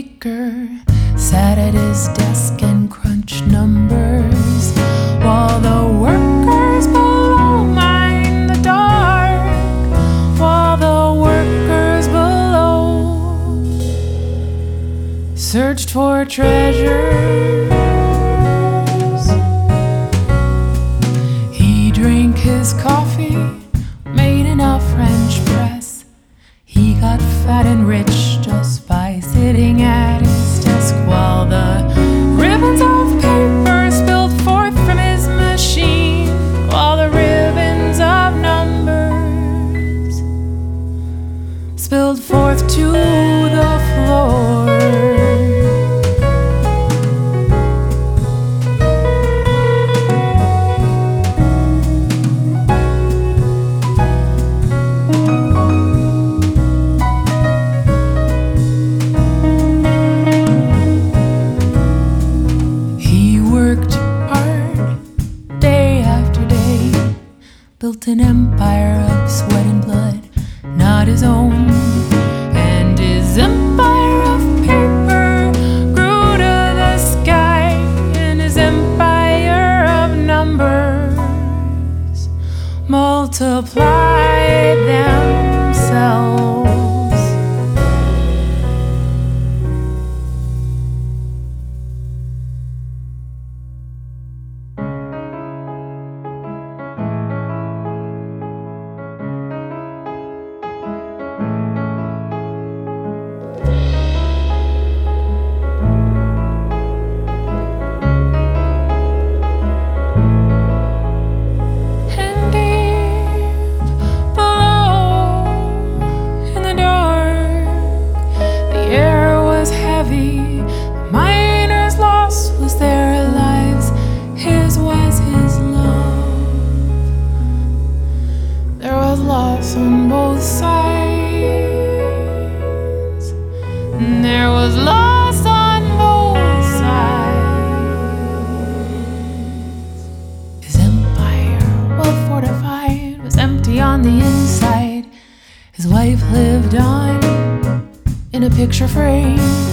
maker sat at his desk and crunched numbers while the workers below mined the dark, while the workers below searched for treasures. He drank his coffee, made enough French press. He got fat and rich just by sitting at his desk while the ribbons of paper spilled forth from his machine, while the ribbons of numbers spilled forth to the floor. Built an empire of sweat and blood, not his own, and his empire of paper grew to the sky, and his empire of numbers multiplied themselves. Loss on both sides. There was loss on both sides. His empire, well fortified, was empty on the inside. His wife lived on in a picture frame.